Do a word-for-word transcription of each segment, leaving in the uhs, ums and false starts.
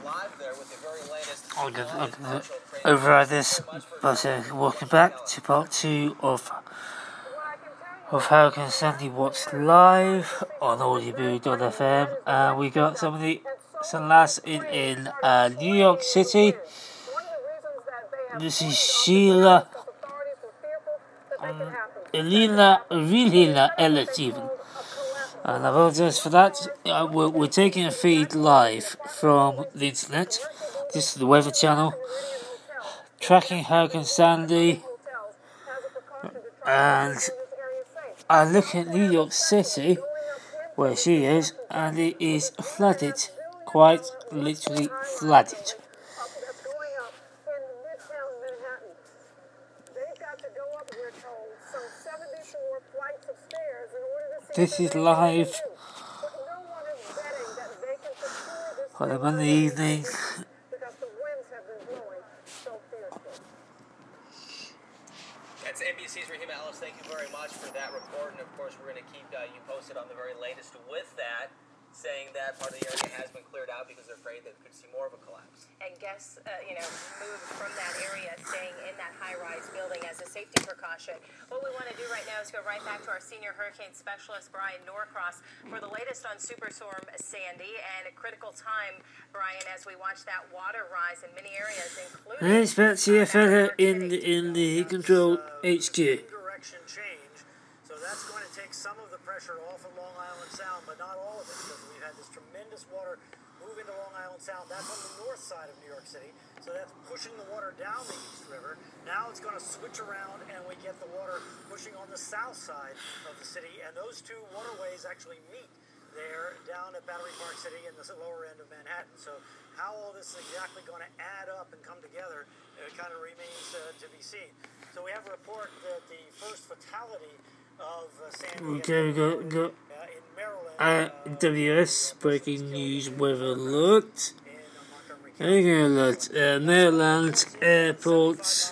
I'm going to override this by saying welcome back to part two of of Hurricane Sandy Watch live on audioboo dot f m, and we got some of the some last in in uh, New York City. This is Sheila, um, Elena, Elena Ellis even. And I apologize for that. Uh, we're, we're taking a feed live from the internet. This is the Weather Channel, tracking Hurricane Sandy. And I look at New York City, where she is, and it is flooded. Quite literally flooded. This is live on a Monday evening. That's N B C's Rahim Ellis. Thank you very much for that report. And of course, we're going to keep uh, you posted on the very latest with that, saying that part of the area has been cleared out because they're afraid that we could see more of a collapse. And guests, uh, you know, moved from that area, staying in that high-rise building as a safety precaution. What we want to do right now is go right back to our senior hurricane specialist, Brian Norcross, for the latest on Superstorm Sandy, and a critical time, Brian, as we watch that water rise in many areas, including... And it's back to your fella in the, in the control H Q. Direction change, so that's going to take some of the pressure off of Long Island Sound, but not all of it, because we've had this tremendous water move into Long Island Sound. That's on the north side of New York City, so that's pushing the water down the East River. Now it's going to switch around, and we get the water pushing on the south side of the city, and those two waterways actually meet there down at Battery Park City in the lower end of Manhattan. So how all this is exactly going to add up and come together, it kind of remains uh, to be seen. So we have a report that the first fatality of uh, Sandy okay, we got, got uh, in Maryland, uh, W S breaking news weather alert. in uh, Montgomery County. Breaking alert. Uh, Maryland airports.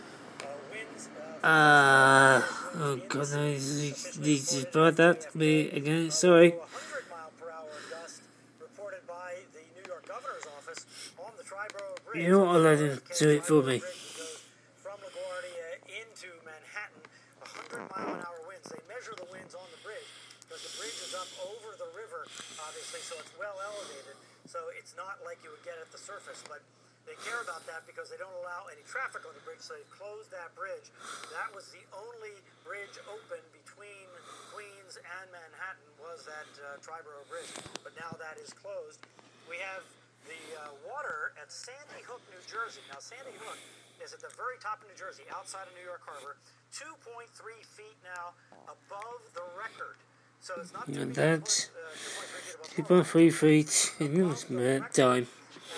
Uh, oh god, no, you need to put that to me again. Sorry. one hundred mile per hour gust reported by the New York Governor's Office on the Triborough Bridge. You know what, I'll let him do it for me. From LaGuardia into Manhattan, one hundred mile an hour winds. They measure the winds on the bridge because the bridge is up over the river, obviously, so it's well elevated. So it's not like you would get at the surface, but they care about that because they don't allow any traffic on the bridge, so they closed that bridge. That was the only bridge open between Queens and Manhattan, was that uh, Triborough Bridge, but now that is closed. We have the uh, water at Sandy Hook, New Jersey. Now, Sandy Hook is at the very top of New Jersey, outside of New York Harbor, two point three feet now above the record. So it's not And that's two point three feet in this minute time.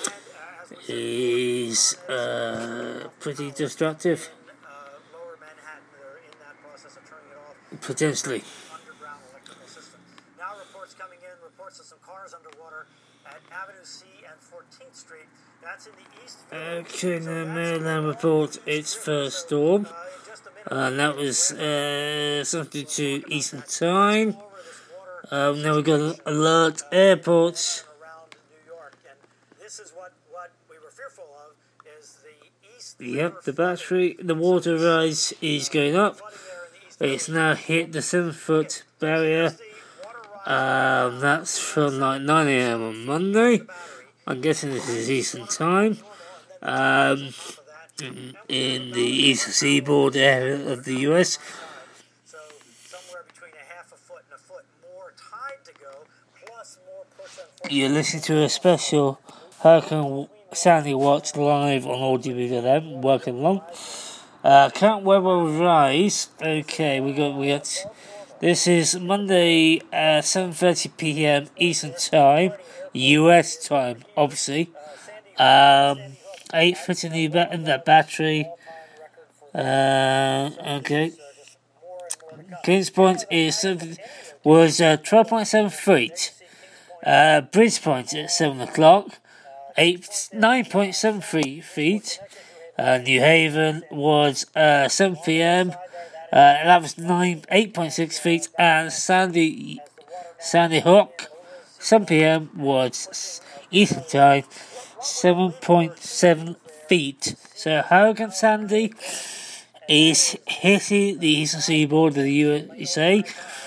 Is uh, pretty destructive. Uh, lower Manhattan, they're in that process of turning it off. Potentially. Underground electrical system. Now reports coming in, reports of some cars underwater at Avenue C and fourteenth Street. That's in the east. Okay, the Maryland report its first storm. Uh, and that was uh, something to Eastern Time. Um, now we've got alert airports. Around New York, and this is what, what we were fearful of, is the east. Yep, the battery, the water rise is going up. It's now hit the seven foot barrier. Um, that's from like nine a m on Monday. I'm guessing this is Eastern Time. Um, in the Eastern Seaboard area of the U S. So somewhere between a half a foot and a foot more tide to go, plus more push and You're listening to a special Hurricane Sandy Watch live on audioboo dot f m. Welcome along. Uh, current weather rise. Okay, we got we got. This is Monday, uh, seven thirty p m Eastern Time, U S time, obviously. Um, eight foot in the ba- in that battery. Uh, okay. Kings Point is was uh, twelve point seven feet. Uh, Bridge Point at seven o'clock, eight nine point seven three feet. Uh, New Haven was uh, seven p m. Uh, that was nine eight point six feet, and Sandy Sandy Hook seven p m was Eastern Time, seven point seven feet. So Hurricane Sandy is hitting the eastern seaboard of the U S A.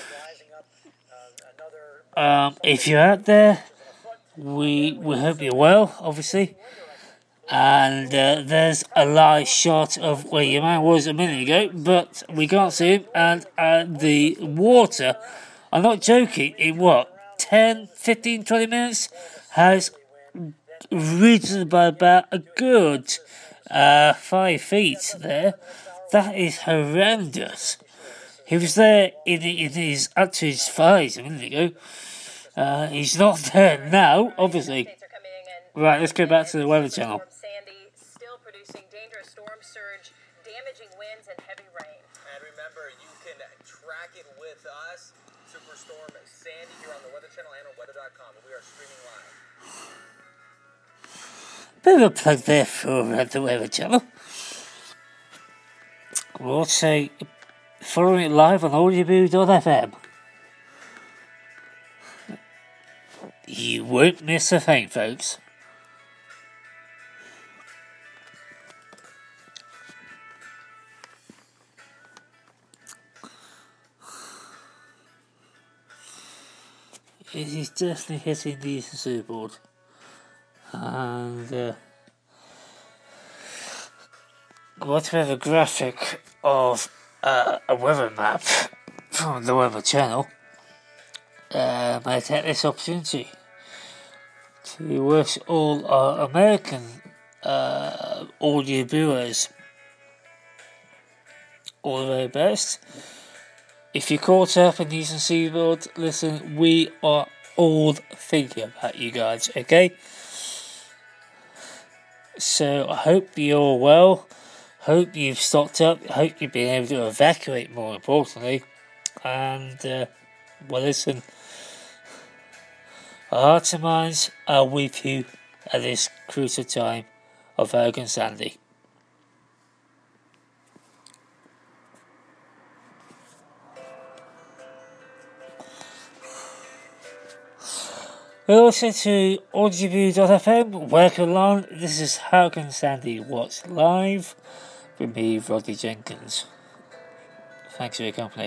Um, if you're out there, we we hope you're well, obviously. And uh, there's a live shot of where your man was a minute ago, but we can't see him. And uh, the water, I'm not joking, in what, ten, fifteen, twenty minutes, has risen by about a good uh, five feet there. That is horrendous. He was there in, in his up to his thighs a minute ago. Uh, he's not there now, obviously. Right, let's go back to the Weather Channel. Sandy still producing dangerous storm surge, damaging winds and heavy rain. And remember, you can track it with us, Superstorm Sandy, here on the Weather Channel and on weather dot com. We are streaming live. Bit of a plug there for uh, the Weather Channel. We're also following it live on audioboo dot f m. You won't miss a thing, folks. It is definitely hitting the eastern seaboard. And uh, what we have a graphic of uh, a weather map from the Weather Channel. Uh, I take this opportunity to wish all our American uh, audio viewers all the very best. If you're caught up in the Eastern Seaboard, listen, we are all thinking about you guys, okay? So I hope you're well, hope you've stocked up, hope you've been able to evacuate more importantly, and uh, well listen, our hearts and minds are with you at this crucial time of Hurricane Sandy. We're also to audioboo dot f m. Welcome along. This is Hurricane Sandy Watch Live with me, Rodney Jenkins. Thanks for your company.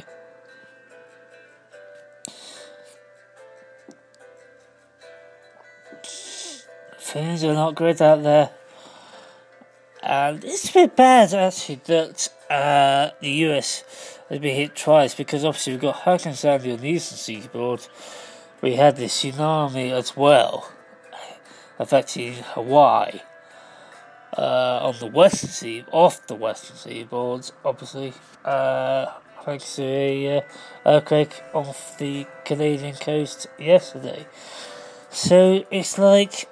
Things are not great out there. And it's a bit bad actually that uh, the U S has been hit twice, because obviously we've got Hurricane Sandy on the eastern seaboard. We had the tsunami as well, affecting Hawaii uh, on the western sea, off the western seaboard, obviously, uh, thanks to a uh, earthquake off the Canadian coast yesterday. So it's like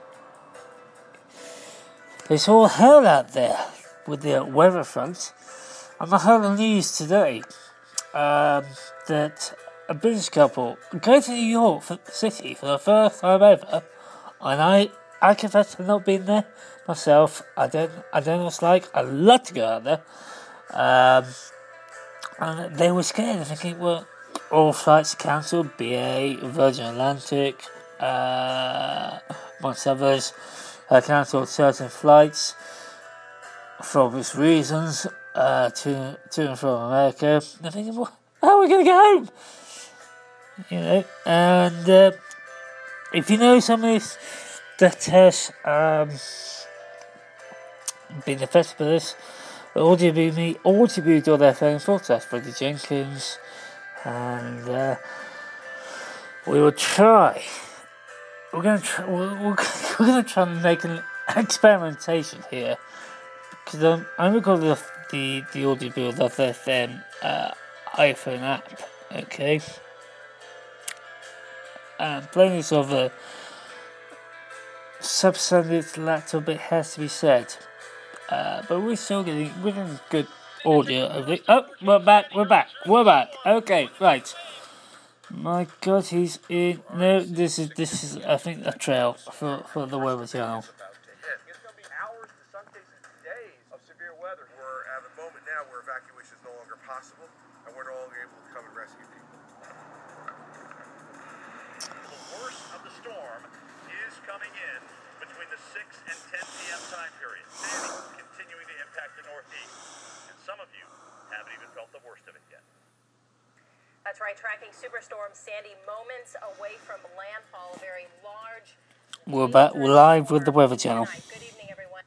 there's all hell out there with the weather front. And I heard on the news today um, that a British couple go to New York for, City for the first time ever, and I, I confess I've not been there myself. I don't, I don't know what it's like. I'd love to go out there. Um, and they were scared, thinking, well, all flights are cancelled. B A, Virgin Atlantic, uh, amongst others, have cancelled certain flights for obvious reasons uh, to to and from America. They're thinking, well, how are we going to get home? You know, and uh, if you know somebody that has um, been affected by this, audioboo me, audioboo dot f m, forward slash Freddie Jenkins, and uh, we will try. We're going to try. We're, we're, we're going to try and make an experimentation here, because I'm I'm recording the the, the audioboo dot f m uh, iPhone app, okay. And playing this over substandard laptop, it has to be said. Uh, but we're still getting, we're getting good audio of it. Oh, we're back, we're back, we're back. Okay, right. My God, he's in. No, this is, this is, I think, a trail for, for the Weather Channel. It's going to be hours to some cases days of severe weather. We're at a moment now where evacuation is no longer possible, and we're no longer able to come and rescue people. The worst of the storm is coming in between the six and ten p m time period. Sandy continuing to impact the Northeast. And some of you haven't even felt the worst of it yet. That's right, tracking Superstorm Sandy moments away from landfall. A very large... We're back. We're live with the Weather Channel. Good evening, everyone.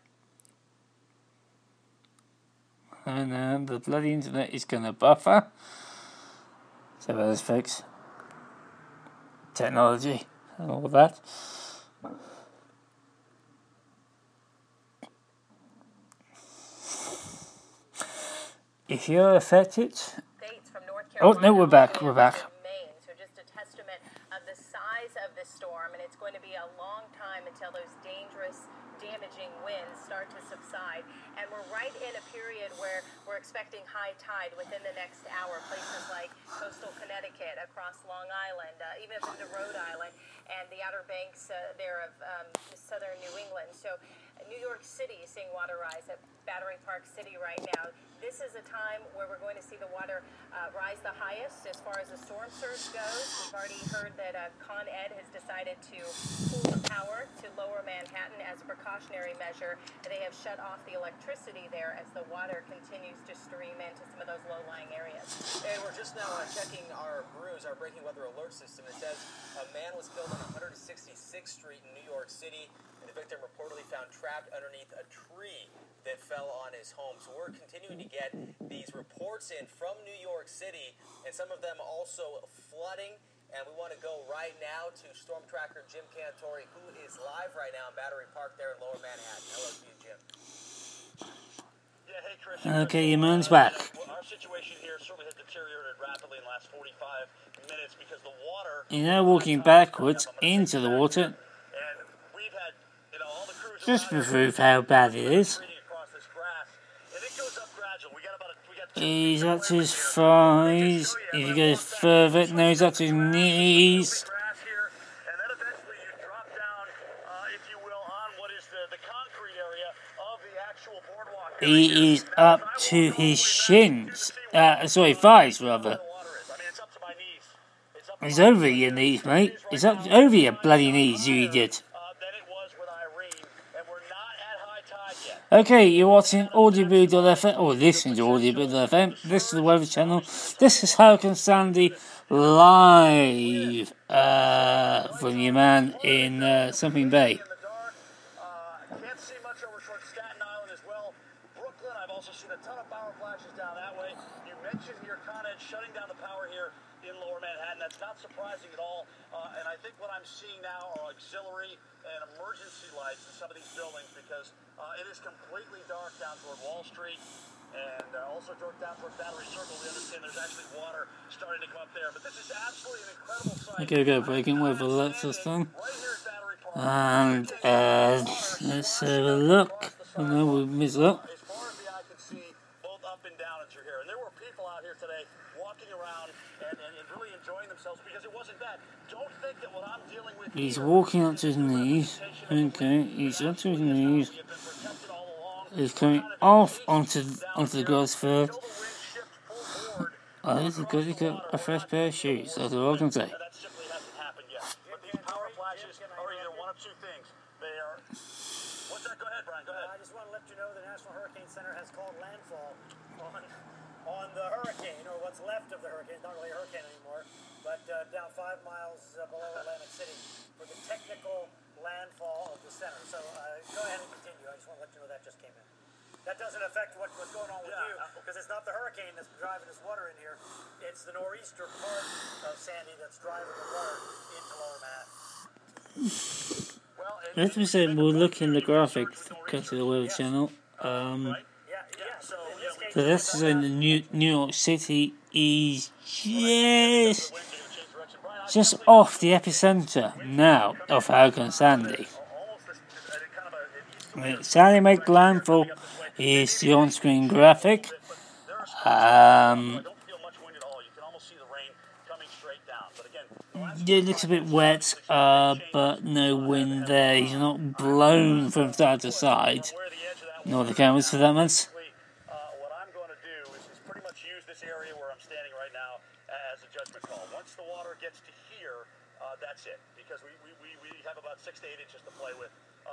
And uh, the bloody internet is going to buffer. So let's fix technology and all that. If you're affected... Oh, no, we're back. We're back. So just a testament of the size of this storm, and it's going to be a long time until those dangerous, damaging winds start to subside. And we're right in a period where we're expecting high tide within the next hour. Places like coastal Connecticut, across Long Island, uh, even up into Rhode Island, and the Outer Banks uh, there of um, southern New England. So uh, New York City is seeing water rise at Battery Park City right now. This is a time where we're going to see the water uh, rise the highest as far as the storm surge goes. We've already heard that uh, Con Ed has decided to pull the power to lower Manhattan as a precautionary measure. They have shut off the electricity there as the water continues to stream into some of those low-lying areas. Hey, we're just now uh, checking our brews, our breaking weather alert system. It says a man was killed on one hundred sixty-sixth Street in New York City, and the victim reportedly found trapped underneath a tree that fell on his home. So we're continuing to get these reports in from New York City, and some of them also flooding. And we want to go right now to Storm Tracker Jim Cantori, who is live right now in Battery Park there in Lower Manhattan. Hello to you, Jim. Yeah, hey, Chris. Okay, your man's back. Well, our situation here certainly has deteriorated rapidly in the last forty-five minutes because the water... You're now walking backwards into the water. And we've had, you know, all the crews Just to prove how bad it is. He's up to his thighs. If he goes further, now he's up to his knees. And then eventually you drop down, uh, if you will, on what is the, the concrete area of the actual boardwalk. He is up to his shins. Uh, sorry, thighs, rather. He's over your knees, mate. He's up over your bloody knees, you idiot. Okay, you're watching audioboo dot f m, or listening to audioboo dot f m. This is the Weather Channel. This is Hurricane Sandy live uh, from your man in uh, Something Bay. Can't see much over towards Staten Island as well. Brooklyn, I've also seen a ton of power flashes down that way. You mentioned here Con Ed shutting down the power here in Lower Manhattan. That's not surprising at all. Uh, and I think what I'm seeing now are auxiliary and emergency lights in some of these buildings because uh, it is completely dark down toward Wall Street and uh, also dark down toward Battery Circle. We understand there's actually water starting to come up there. But this is absolutely an incredible sight. Okay, go breaking weather alert system. And uh, let's have a look. Oh no, we missed that. As far as the eye can see, both up and down as you're here. And there were people out here today walking around and, and, and really enjoying themselves because it wasn't bad. Don't think that what I'm dealing with. He's walking up to his knees. Okay, he's up to his knees. He's coming off onto onto the grass field. Oh, he's got, he's got a fresh pair of shoes. That's all I can say. That simply hasn't happened yet. But these power flashes are either one of two things. They are. What's that? Go ahead, Brian. Go ahead. I just want to let you know the National Hurricane Center has called landfall on on the hurricane, or what's left of the hurricane. It's not really a hurricane anymore, but uh, down five miles uh, below Atlantic City for the technical landfall of the center. So uh, go ahead and continue. I just want to let you know that just came in. That doesn't affect what, what's going on with Yeah. you, because it's not the hurricane that's driving this water in here. It's the nor'easter part of Sandy that's driving the water into Lower Manhattan. Well, it, Let me say, we'll look in the graphic, go to the Weather Channel. Um, right? Yeah, yeah. So in this case, so this is in New, New York City. Is just just off the epicenter now of Hurricane Sandy. When Sandy made landfall is the on-screen graphic. Um, it looks a bit wet, uh, but no wind there. He's not blown from side to side, nor the cameras for that matter. What I'm going to do is, is pretty much use this area where I'm standing right now as a judgment call. Once the water gets to here, uh, that's it. Because we, we, we, we have about six to eight inches to play with.